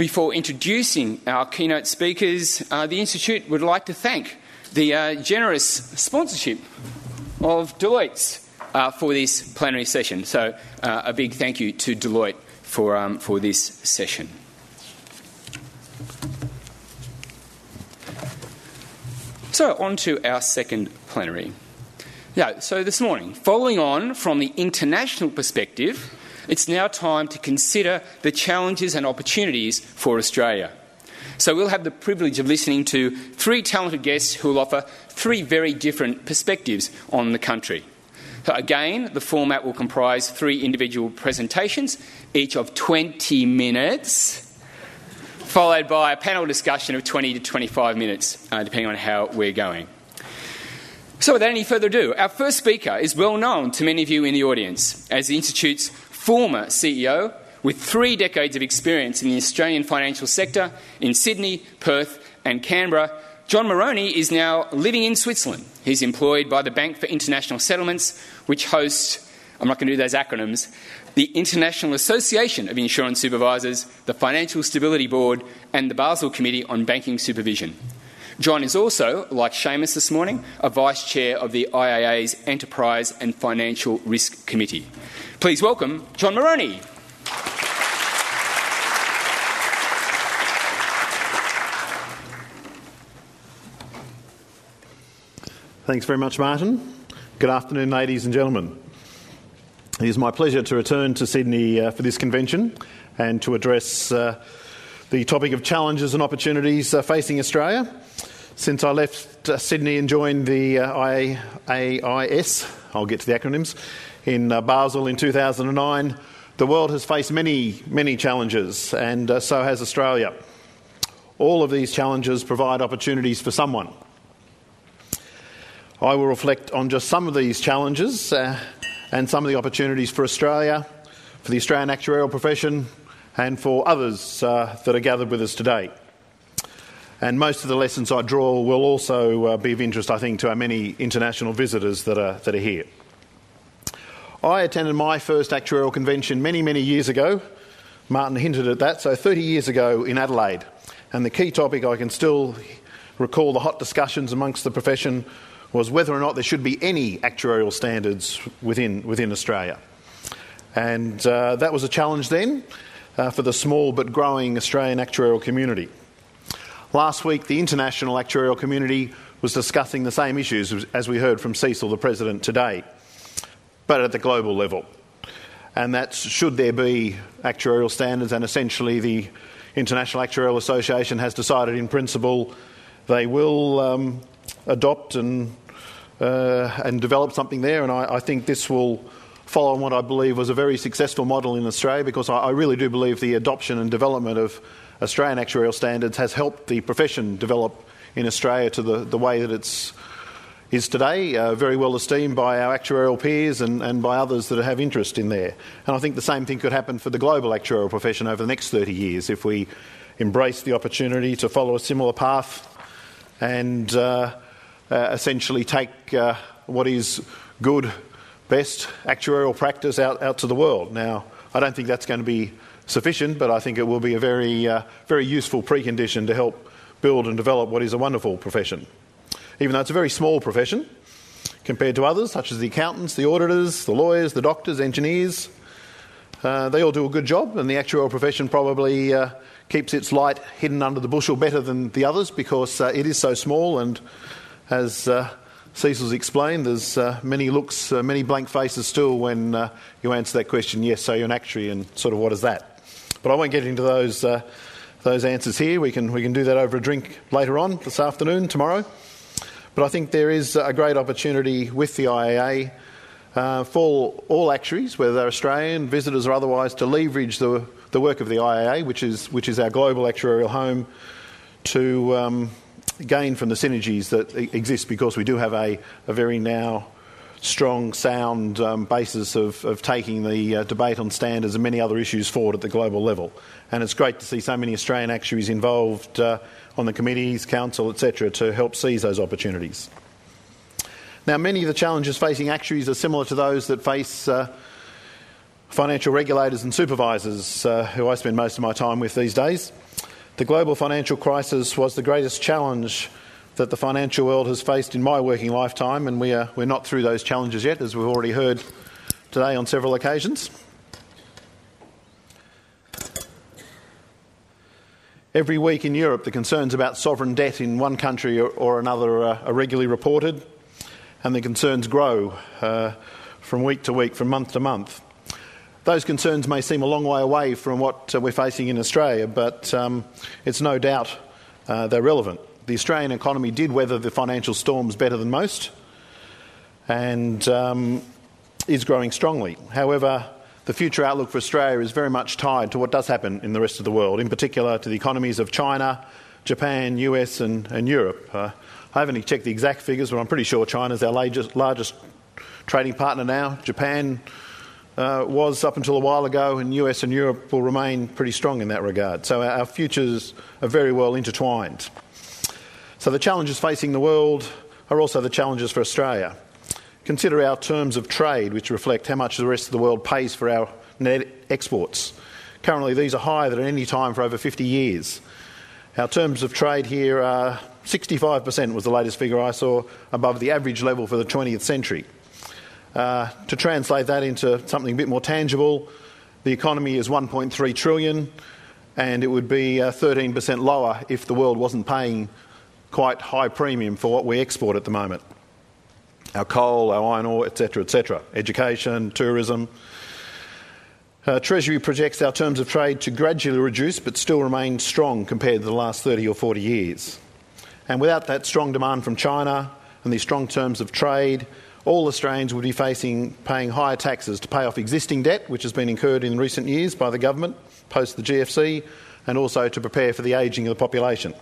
Before introducing our keynote speakers, the Institute would like to thank the generous sponsorship of Deloitte for this plenary session. So a big thank you to Deloitte for this session. So on to our second plenary. So this morning, following on from the international perspective, it's now time to consider the challenges and opportunities for Australia. So we'll have the privilege of listening to three talented guests who will offer three very different perspectives on the country. So again, the format will comprise three individual presentations, each of 20 minutes, followed by a panel discussion of 20 to 25 minutes, depending on how we're going. So without any further ado, our first speaker is well known to many of you in the audience as the Institute's former CEO with 3 decades of experience in the Australian financial sector in Sydney, Perth and Canberra. John Moroney is now living in Switzerland. He's employed by the Bank for International Settlements, which hosts, I'm not going to do those acronyms, the International Association of Insurance Supervisors, the Financial Stability Board and the Basel Committee on Banking Supervision. John is also, like Seamus this morning, a Vice Chair of the IAA's Enterprise and Financial Risk Committee. Please welcome John Moroney. Thanks very much, Martin. Good afternoon, ladies and gentlemen. It is my pleasure to return to Sydney for this convention and to address the topic of challenges and opportunities facing Australia. Since I left Sydney and joined the IAIS, I'll get to the acronyms, in Basel in 2009, the world has faced many challenges, and so has Australia. All of these challenges provide opportunities for someone. I will reflect on just some of these challenges and some of the opportunities for Australia, for the Australian actuarial profession, and for others that are gathered with us today. And most of the lessons I draw will also be of interest, I think, to our many international visitors that are here. I attended my first actuarial convention many years ago. Martin hinted at that, so 30 years ago in Adelaide. And the key topic, I can still recall the hot discussions amongst the profession, was whether or not there should be any actuarial standards within Australia. And that was a challenge then for the small but growing Australian actuarial community. Last week, the international actuarial community was discussing the same issues as we heard from Cecil, the President, today, but at the global level. And that's should there be actuarial standards, and essentially the International Actuarial Association has decided in principle they will adopt and develop something there, and I think this will follow on what I believe was a very successful model in Australia, because I really do believe the adoption and development of Australian actuarial standards has helped the profession develop in Australia to the way that it is today, very well esteemed by our actuarial peers and by others that have interest in there. And I think the same thing could happen for the global actuarial profession over the next 30 years if we embrace the opportunity to follow a similar path and essentially take what is good, best actuarial practice out to the world. Now, I don't think that's going to be sufficient, but I think it will be a very useful precondition to help build and develop what is a wonderful profession. Even though it's a very small profession compared to others, such as the accountants, the auditors, the lawyers, the doctors, engineers, they all do a good job, and the actuarial profession probably keeps its light hidden under the bushel better than the others, because it is so small, and as Cecil's explained, there's many looks, many blank faces still when you answer that question, yes, so you're an actuary, and sort of what is that? But I won't get into those answers here. We can do that over a drink later on, this afternoon, tomorrow. But I think there is a great opportunity with the IAA for all actuaries, whether they're Australian, visitors or otherwise, to leverage the work of the IAA, which is our global actuarial home, to gain from the synergies that exist, because we do have a very now strong, sound basis of taking the debate on standards and many other issues forward at the global level. And it's great to see so many Australian actuaries involved on the committees, council, etc., to help seize those opportunities. Now, many of the challenges facing actuaries are similar to those that face financial regulators and supervisors, who I spend most of my time with these days. The global financial crisis was the greatest challenge that the financial world has faced in my working lifetime, and we're not through those challenges yet, as we've already heard today on several occasions. Every week in Europe, the concerns about sovereign debt in one country or another are regularly reported, and the concerns grow from week to week, from month to month. Those concerns may seem a long way away from what we're facing in Australia, but it's no doubt they're relevant. The Australian economy did weather the financial storms better than most and is growing strongly. However, the future outlook for Australia is very much tied to what does happen in the rest of the world, in particular to the economies of China, Japan, US and Europe. I haven't checked the exact figures, but I'm pretty sure China's our largest trading partner now. Japan was up until a while ago, and US and Europe will remain pretty strong in that regard. So our futures are very well intertwined. So the challenges facing the world are also the challenges for Australia. Consider our terms of trade, which reflect how much the rest of the world pays for our net exports. Currently, these are higher than at any time for over 50 years. Our terms of trade here are 65% was the latest figure I saw, above the average level for the 20th century. To translate that into something a bit more tangible, the economy is $1.3 trillion, and it would be 13% lower if the world wasn't paying quite high premium for what we export at the moment. Our coal, our iron ore, etc., education, tourism. Treasury projects our terms of trade to gradually reduce but still remain strong compared to the last 30 or 40 years. And without that strong demand from China and these strong terms of trade, all Australians would be paying higher taxes to pay off existing debt, which has been incurred in recent years by the government post the GFC, and also to prepare for the ageing of the population.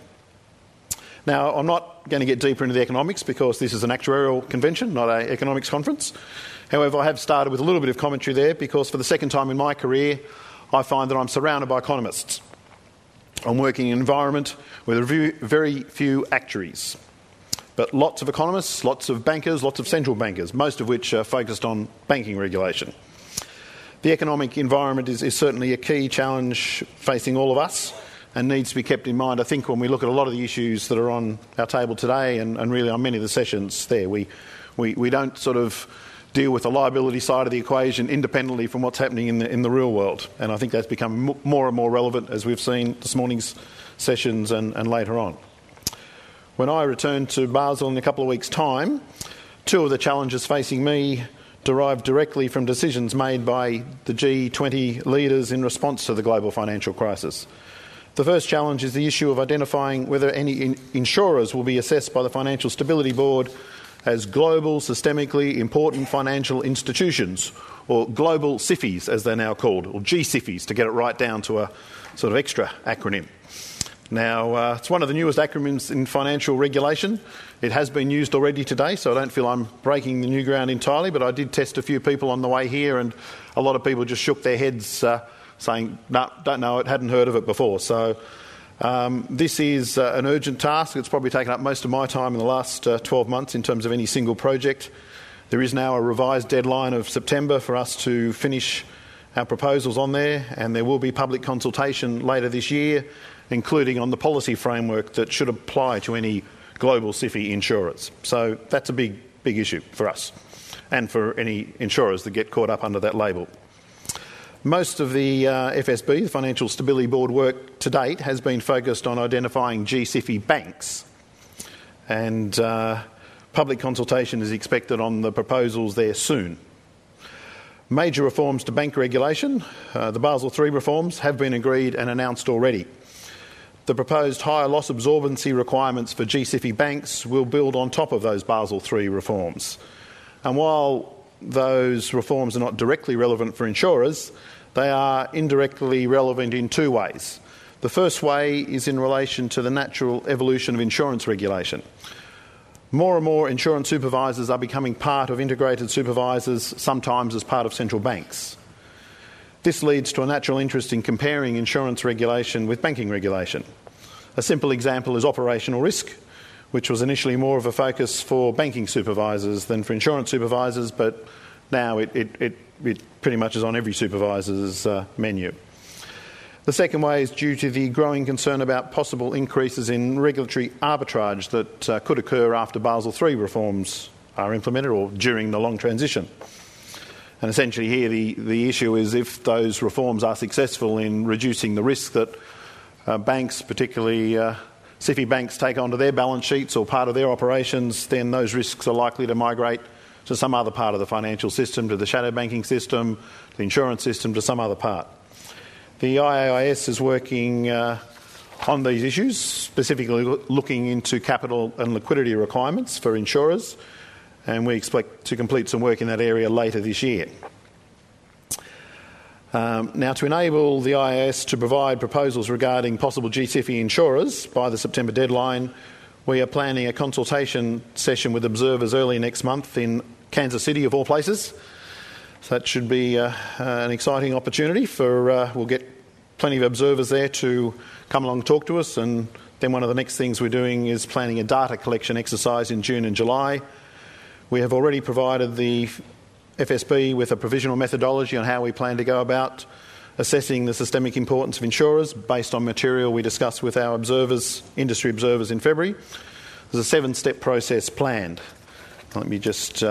Now, I'm not going to get deeper into the economics because this is an actuarial convention, not an economics conference. However, I have started with a little bit of commentary there because for the second time in my career, I find that I'm surrounded by economists. I'm working in an environment with very few actuaries, but lots of economists, lots of bankers, lots of central bankers, most of which are focused on banking regulation. The economic environment is certainly a key challenge facing all of us, and needs to be kept in mind, I think, when we look at a lot of the issues that are on our table today and really on many of the sessions there. We don't sort of deal with the liability side of the equation independently from what's happening in the real world, and I think that's become more and more relevant as we've seen this morning's sessions and later on. When I return to Basel in a couple of weeks' time, two of the challenges facing me derive directly from decisions made by the G20 leaders in response to the global financial crisis. The first challenge is the issue of identifying whether any insurers will be assessed by the Financial Stability Board as global, systemically important financial institutions, or global SIFIs as they're now called, or GSIFIs to get it right down to a sort of extra acronym. Now, it's one of the newest acronyms in financial regulation. It has been used already today, so I don't feel I'm breaking the new ground entirely, but I did test a few people on the way here, and a lot of people just shook their heads saying, no, don't know it, hadn't heard of it before. So this is an urgent task. It's probably taken up most of my time in the last 12 months in terms of any single project. There is now a revised deadline of September for us to finish our proposals on there, and there will be public consultation later this year, including on the policy framework that should apply to any global SIFI insurers. So that's a big issue for us and for any insurers that get caught up under that label. Most of the FSB, the Financial Stability Board work to date, has been focused on identifying GSIFI banks, and public consultation is expected on the proposals there soon. Major reforms to bank regulation, the Basel III reforms, have been agreed and announced already. The proposed higher loss absorbency requirements for GSIFI banks will build on top of those Basel III reforms. And while those reforms are not directly relevant for insurers, they are indirectly relevant in two ways. The first way is in relation to the natural evolution of insurance regulation. More and more insurance supervisors are becoming part of integrated supervisors, sometimes as part of central banks. This leads to a natural interest in comparing insurance regulation with banking regulation. A simple example is operational risk, which was initially more of a focus for banking supervisors than for insurance supervisors, but now it pretty much is on every supervisor's menu. The second way is due to the growing concern about possible increases in regulatory arbitrage that could occur after Basel III reforms are implemented or during the long transition. And essentially here the issue is if those reforms are successful in reducing the risk that banks, particularly SIFI banks, take onto their balance sheets or part of their operations, then those risks are likely to migrate to some other part of the financial system, to the shadow banking system, to the insurance system, to some other part. The IAIS is working on these issues, specifically looking into capital and liquidity requirements for insurers, and we expect to complete some work in that area later this year. Now, to enable the IAS to provide proposals regarding possible GSIFI insurers by the September deadline, we are planning a consultation session with observers early next month in Kansas City, of all places. So that should be an exciting opportunity we'll get plenty of observers there to come along and talk to us, and then one of the next things we're doing is planning a data collection exercise in June and July. We have already provided the FSB with a provisional methodology on how we plan to go about assessing the systemic importance of insurers based on material we discussed with our industry observers in February. There's a 7-step process planned. Let me just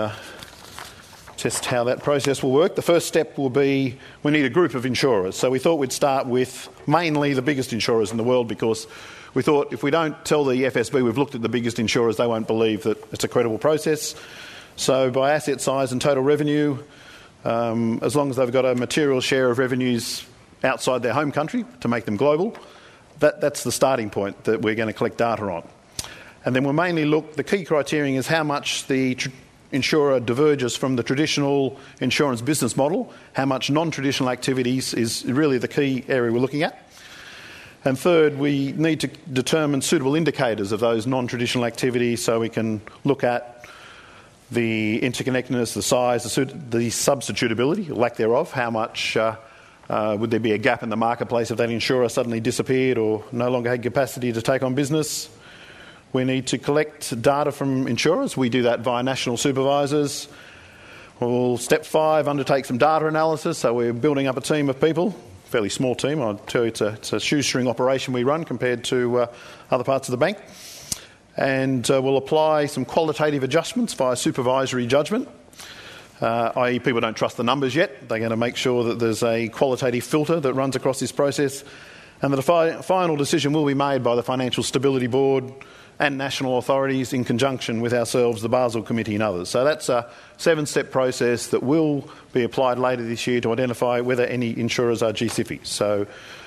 test how that process will work. The first step will be we need a group of insurers. So we thought we'd start with mainly the biggest insurers in the world, because we thought if we don't tell the FSB we've looked at the biggest insurers, they won't believe that it's a credible process. So by asset size and total revenue, as long as they've got a material share of revenues outside their home country to make them global, that's the starting point that we're going to collect data on. And then we'll mainly look, the key criterion is how much the insurer diverges from the traditional insurance business model, how much non-traditional activities is really the key area we're looking at. And third, we need to determine suitable indicators of those non-traditional activities so we can look at the interconnectedness, the size, the substitutability, lack thereof, how much would there be a gap in the marketplace if that insurer suddenly disappeared or no longer had capacity to take on business. We need to collect data from insurers. We do that via national supervisors. We'll, step 5, undertake some data analysis. So we're building up a team of people, fairly small team. I'll tell you it's a shoestring operation we run compared to other parts of the bank. And we'll apply some qualitative adjustments via supervisory judgment, i.e. people don't trust the numbers yet. They're going to make sure that there's a qualitative filter that runs across this process, and that a final decision will be made by the Financial Stability Board and national authorities in conjunction with ourselves, the Basel Committee and others. So that's a 7-step process that will be applied later this year to identify whether any insurers are GSIFIs. So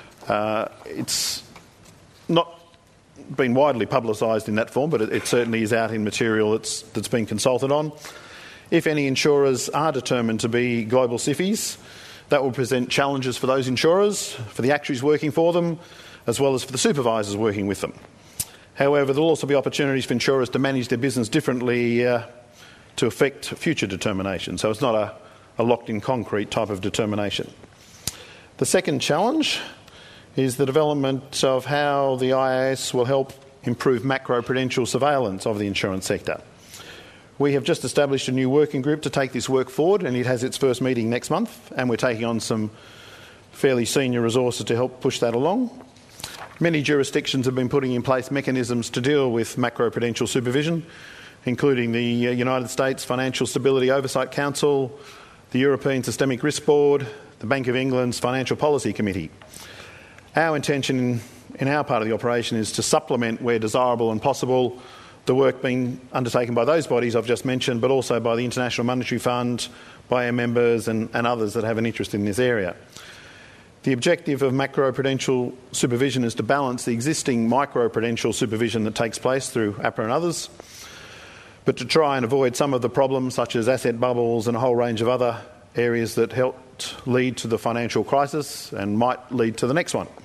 it's not been widely publicised in that form, but it certainly is out in material that's been consulted on. If any insurers are determined to be global SIFIs, that will present challenges for those insurers, for the actuaries working for them, as well as for the supervisors working with them. However, there will also be opportunities for insurers to manage their business differently to affect future determination. So it's not a locked-in concrete type of determination. The second challenge is the development of how the IAS will help improve macro-prudential surveillance of the insurance sector. We have just established a new working group to take this work forward, and it has its first meeting next month, and we're taking on some fairly senior resources to help push that along. Many jurisdictions have been putting in place mechanisms to deal with macro-prudential supervision, including the United States Financial Stability Oversight Council, the European Systemic Risk Board, the Bank of England's Financial Policy Committee. Our intention in our part of the operation is to supplement, where desirable and possible, the work being undertaken by those bodies I've just mentioned, but also by the International Monetary Fund, by our members and others that have an interest in this area. The objective of macro-prudential supervision is to balance the existing micro-prudential supervision that takes place through APRA and others, but to try and avoid some of the problems such as asset bubbles and a whole range of other areas that helped lead to the financial crisis and might lead to the next one.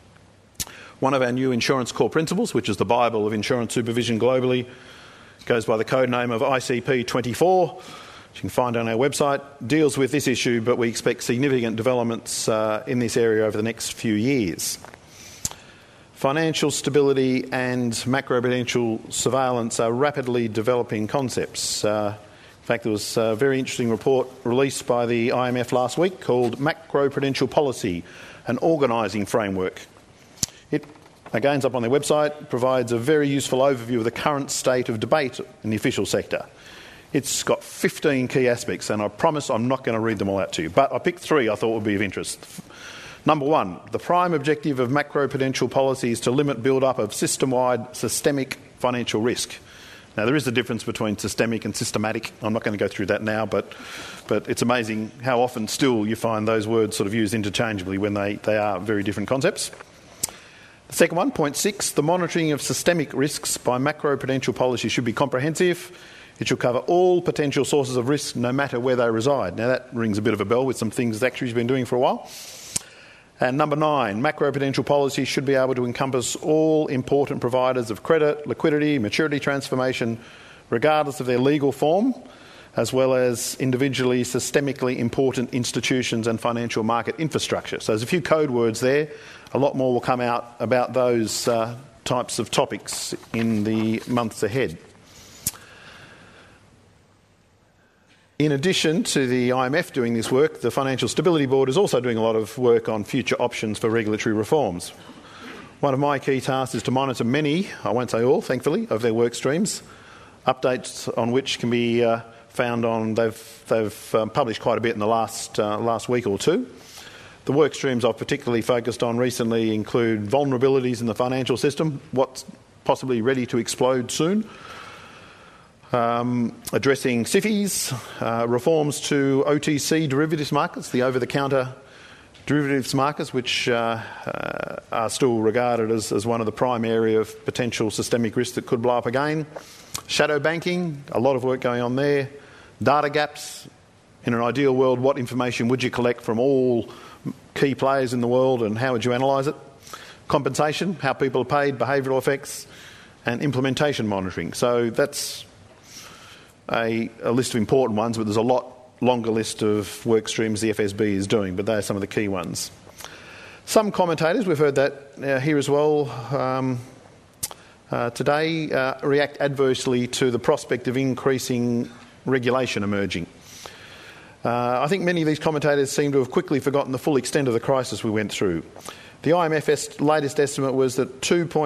One of our new insurance core principles, which is the Bible of insurance supervision globally, goes by the code name of ICP 24, which you can find on our website, deals with this issue, but we expect significant developments in this area over the next few years. Financial stability and macro-prudential surveillance are rapidly developing concepts. In fact, there was a very interesting report released by the IMF last week called Macro-Prudential Policy, an organising framework. It, again, is up on their website, provides a very useful overview of the current state of debate in the official sector. It's got 15 key aspects, and I promise I'm not going to read them all out to you, but I picked 3 I thought would be of interest. Number 1, the prime objective of macroprudential policy is to limit build-up of system-wide systemic financial risk. Now, there is a difference between systemic and systematic. I'm not going to go through that now, but it's amazing how often still you find those words sort of used interchangeably when they are very different concepts. The second one, point 6, the monitoring of systemic risks by macroprudential policy should be comprehensive. It should cover all potential sources of risk, no matter where they reside. Now, that rings a bit of a bell with some things the actuary's been doing for a while. And number 9, macroprudential policy should be able to encompass all important providers of credit, liquidity, maturity transformation, regardless of their legal form, as well as individually systemically important institutions and financial market infrastructure. So there's a few code words there. A lot more will come out about those types of topics in the months ahead. In addition to the IMF doing this work, the Financial Stability Board is also doing a lot of work on future options for regulatory reforms. One of my key tasks is to monitor many, I won't say all, thankfully, of their work streams, updates on which can be found on, they've published quite a bit in the last week or two. The work streams I've particularly focused on recently include vulnerabilities in the financial system, what's possibly ready to explode soon, addressing SIFIs, reforms to OTC derivatives markets, the over-the-counter derivatives markets, which are still regarded as one of the prime area of potential systemic risk that could blow up again. Shadow banking, a lot of work going on there. Data gaps. In an ideal world, what information would you collect from all key players in the world and how would you analyse it? Compensation, how people are paid, behavioural effects, and implementation monitoring. So that's a list of important ones, but there's a lot longer list of work streams the FSB is doing, but they are some of the key ones. Some commentators, we've heard that here as well today, react adversely to the prospect of increasing regulation emerging. I think many of these commentators seem to have quickly forgotten the full extent of the crisis we went through. The IMF's latest estimate was that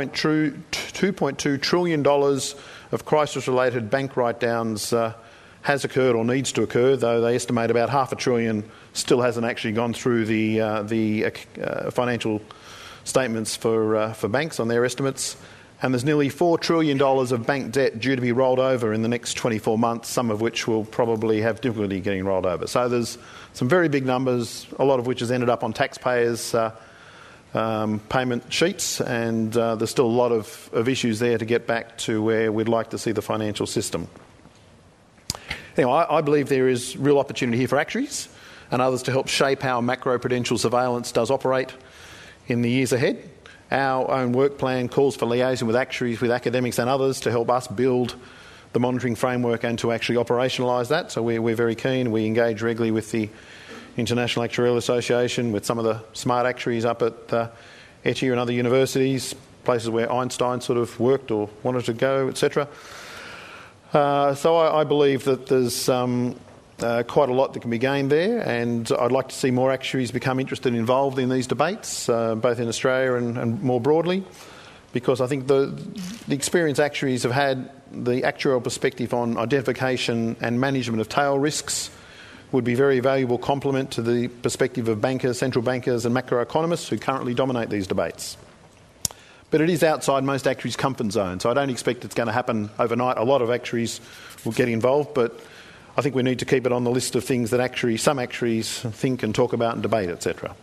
$2.2 trillion of crisis-related bank write-downs has occurred or needs to occur, though they estimate about $500 billion still hasn't actually gone through the financial statements for banks on their estimates. And there's nearly $4 trillion of bank debt due to be rolled over in the next 24 months, some of which will probably have difficulty getting rolled over. So there's some very big numbers, a lot of which has ended up on taxpayers' payment sheets, and there's still a lot of issues there to get back to where we'd like to see the financial system. Anyway, I believe there is real opportunity here for actuaries and others to help shape how macroprudential surveillance does operate in the years ahead. Our own work plan calls for liaison with actuaries, with academics and others to help us build the monitoring framework and to actually operationalise that. So we're very keen. We engage regularly with the International Actuarial Association, with some of the smart actuaries up at ETI and other universities, places where Einstein sort of worked or wanted to go, etc. So I believe that there's quite a lot that can be gained there, and I'd like to see more actuaries become interested and involved in these debates, both in Australia and more broadly, because I think the experienced actuaries have had the actuarial perspective on identification and management of tail risks would be a very valuable complement to the perspective of bankers, central bankers and macroeconomists who currently dominate these debates. But it is outside most actuaries' comfort zone, so I don't expect it's going to happen overnight. A lot of actuaries will get involved, but I think we need to keep it on the list of things that some actuaries think and talk about and debate, etc.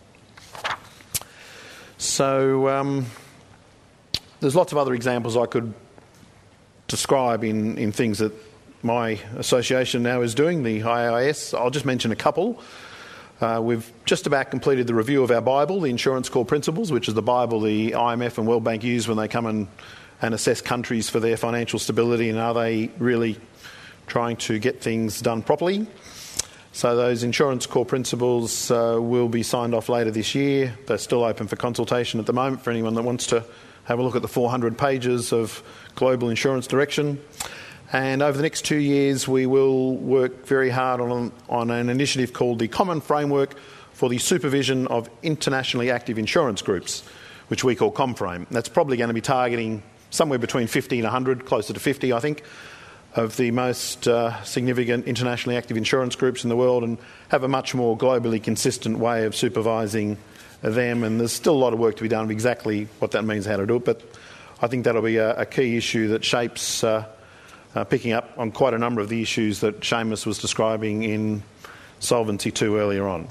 So there's lots of other examples I could describe in things that my association now is doing, the IAIS. I'll just mention a couple. We've just about completed the review of our Bible, the Insurance Core Principles, which is the Bible the IMF and World Bank use when they come and assess countries for their financial stability and are they really trying to get things done properly. So those Insurance Core Principles will be signed off later this year. They're still open for consultation at the moment for anyone that wants to have a look at the 400 pages of global insurance direction. And over the next 2 years, we will work very hard on an initiative called the Common Framework for the supervision of internationally active insurance groups, which we call ComFrame. That's probably going to be targeting somewhere between 50 and 100, closer to 50, I think, of the most significant internationally active insurance groups in the world, and have a much more globally consistent way of supervising them. And there's still a lot of work to be done of exactly what that means, how to do it, but I think that'll be a key issue that shapes picking up on quite a number of the issues that Seamus was describing in Solvency II earlier on.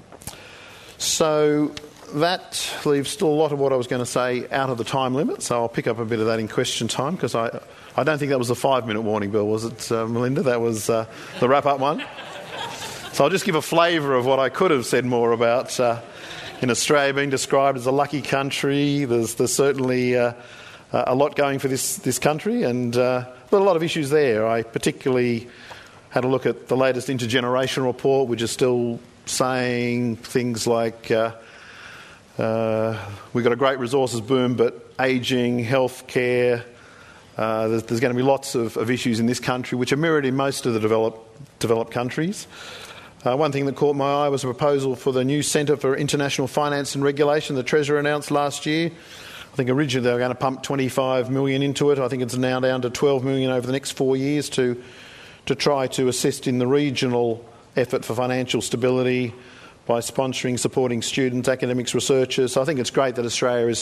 So that leaves still a lot of what I was going to say out of the time limit, so I'll pick up a bit of that in question time, because I don't think that was the 5-minute warning bell, was it, Melinda? That was the wrap-up one. So I'll just give a flavour of what I could have said more about in Australia being described as a lucky country. There's certainly a lot going for this country, and a lot of issues there. I particularly had a look at the latest intergenerational report, which is still saying things like we've got a great resources boom, but ageing, healthcare, there's going to be lots of issues in this country which are mirrored in most of the developed countries. One thing that caught my eye was a proposal for the new Centre for International Finance and Regulation the Treasurer announced last year. I think originally they were going to pump 25 million into it. I think it's now down to 12 million over the next 4 years to try to assist in the regional effort for financial stability by sponsoring, supporting students, academics, researchers. So I think it's great that Australia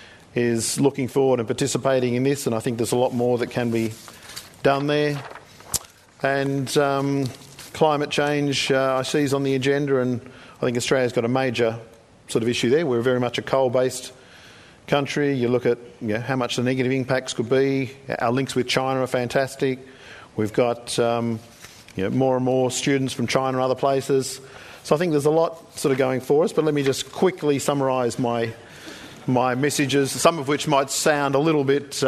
is looking forward and participating in this, and I think there's a lot more that can be done there. And climate change I see is on the agenda, and I think Australia's got a major sort of issue there. We're very much a coal-based country. You look at how much the negative impacts could be. Our links with China are fantastic. We've got more and more students from China and other places. So I think there's a lot sort of going for us, but let me just quickly summarise my messages, some of which might sound a little bit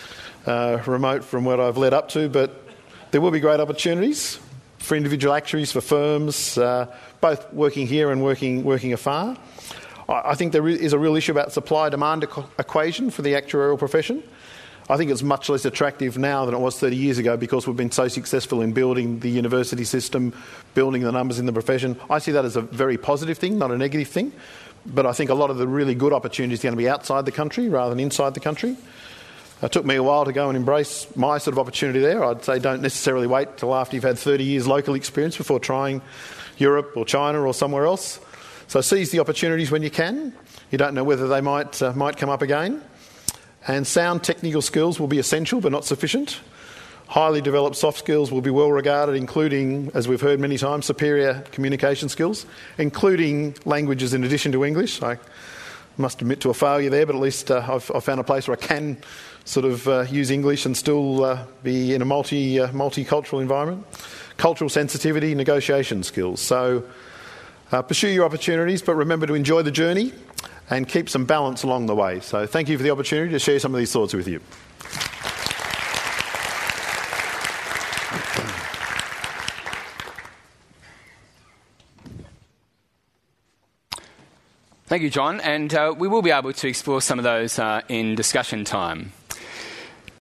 remote from what I've led up to, but there will be great opportunities for individual actuaries, for firms, both working here and working afar. I think there is a real issue about supply-demand equation for the actuarial profession. I think it's much less attractive now than it was 30 years ago because we've been so successful in building the university system, building the numbers in the profession. I see that as a very positive thing, not a negative thing. But I think a lot of the really good opportunities are going to be outside the country rather than inside the country. It took me a while to go and embrace my sort of opportunity there. I'd say don't necessarily wait till after you've had 30 years local experience before trying Europe or China or somewhere else. So seize the opportunities when you can. You don't know whether they might come up again. And sound technical skills will be essential but not sufficient. Highly developed soft skills will be well regarded, including, as we've heard many times, superior communication skills, including languages in addition to English. I must admit to a failure there, but at least I've found a place where I can sort of use English and still be in a multicultural environment. Cultural sensitivity, negotiation skills. So pursue your opportunities, but remember to enjoy the journey and keep some balance along the way. So thank you for the opportunity to share some of these thoughts with you. Thank you, John, and we will be able to explore some of those in discussion time.